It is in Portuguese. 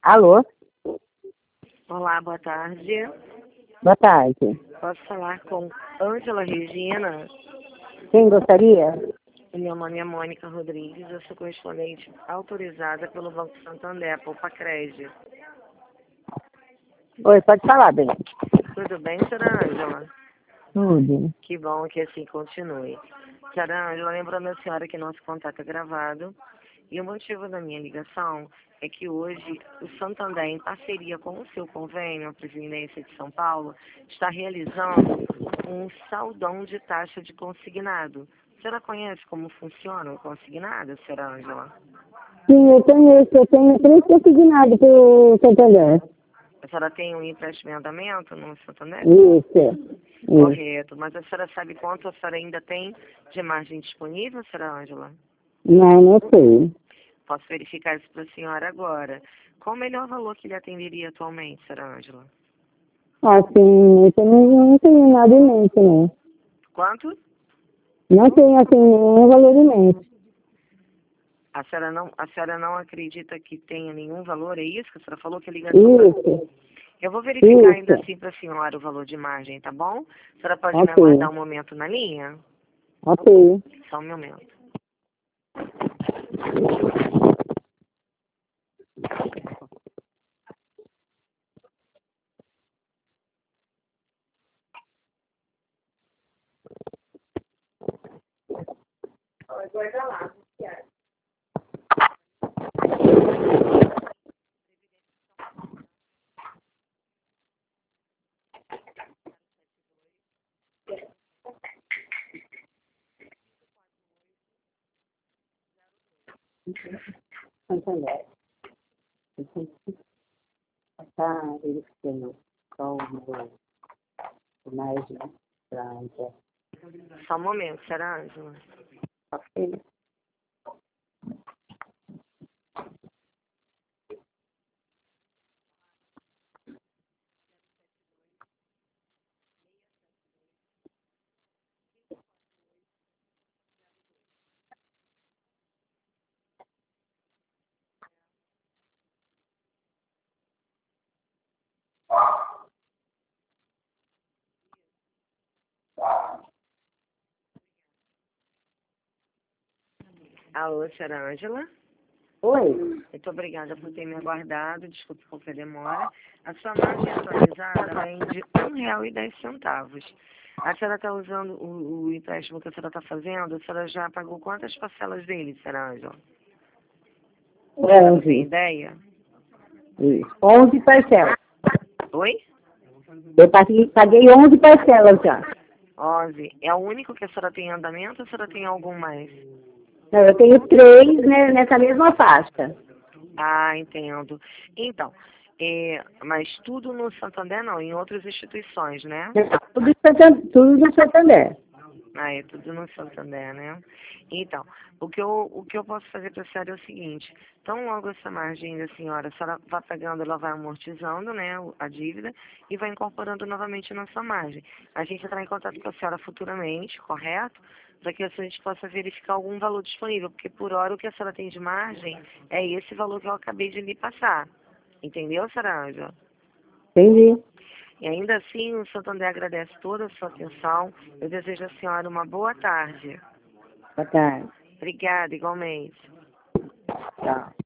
Alô? Olá, boa tarde. Boa tarde. Posso falar com Ângela Regina? Quem gostaria? Meu nome é Mônica Rodrigues, eu sou correspondente autorizada pelo Banco Santander, Poupa-Crédito. Oi, pode falar, bem. Tudo bem, senhora Ângela? Tudo. Que bom que assim continue. Senhora Ângela, lembrando a senhora que nosso contato é gravado e o motivo da minha ligação é que hoje o Santander, em parceria com o seu convênio, a Presidência de São Paulo, está realizando um saldão de taxa de consignado. A senhora conhece como funciona o consignado, senhora Ângela? Sim, eu tenho 3 consignados para o Santander. A senhora tem um empréstimo em andamento no Santander? Isso. Correto. Mas a senhora sabe quanto a senhora ainda tem de margem disponível, senhora Ângela? Não sei. Posso verificar isso para a senhora agora. Qual o melhor valor que lhe atenderia atualmente, senhora Ângela? Assim, eu não tenho nada em mente, não. Quanto? Não tenho, assim, nenhum valor em mente. A senhora não acredita que tenha nenhum valor? É isso que a senhora falou que a ligação... Isso. Eu vou verificar ainda Isso. assim para a senhora o valor de margem, tá bom? A senhora pode me Ok. aguardar um momento na linha? Ok. Só um momento. Aguarda lá. Santander. Está verificando qual o margem para empréstimo. Só um momento, senhora Ângela. Ok. Alô, senhora Ângela? Oi. Muito obrigada por ter me aguardado. Desculpe qualquer demora. A sua margem atualizada vem de R$ 1,10. A senhora está usando o empréstimo que a senhora está fazendo? A senhora já pagou quantas parcelas dele, senhora Ângela? A senhora não tem 11. ideia? Isso. 11 parcelas. Oi? Eu paguei 11 parcelas já. 11. É o único que a senhora tem em andamento ou a senhora tem algum mais? Não, eu tenho 3, né, nessa mesma faixa. Ah, entendo. Então, mas tudo no Santander não, em outras instituições, né? Tudo no Santander. Ah, é tudo no Santander, né? Então, o que eu posso fazer para a senhora é o seguinte, tão logo essa margem da senhora, a senhora vai pagando, ela vai amortizando, né, a dívida, e vai incorporando novamente na sua margem. A gente entrará em contato com a senhora futuramente, correto? Para que a gente possa verificar algum valor disponível, porque por hora o que a senhora tem de margem é esse valor que eu acabei de lhe passar. Entendeu, senhora Ângela? Entendi. E ainda assim, o Santander agradece toda a sua atenção. Eu desejo à senhora uma boa tarde. Boa tarde. Obrigada, igualmente. Tchau.